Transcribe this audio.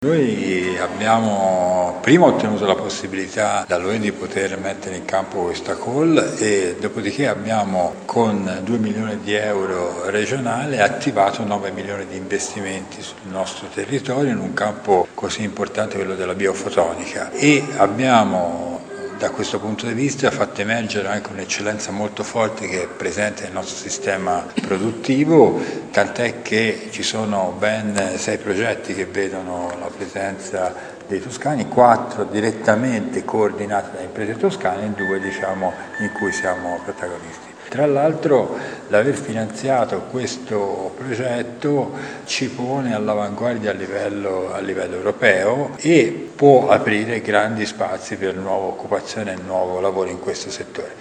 Noi abbiamo prima ottenuto la possibilità da lui di poter mettere in campo questa call e dopodiché abbiamo con 2 milioni di euro regionale attivato 9 milioni di investimenti sul nostro territorio in un campo così importante, quello della biofotonica, e abbiamo da questo punto di vista fatto emergere anche un'eccellenza molto forte che è presente nel nostro sistema produttivo, tant'è che ci sono ben 6 progetti che vedono la presenza dei toscani, 4 direttamente coordinati da imprese toscane e 2 in cui siamo protagonisti. Tra l'altro l'aver finanziato questo progetto ci pone all'avanguardia a livello europeo e può aprire grandi spazi per nuova occupazione e nuovo lavoro in questo settore.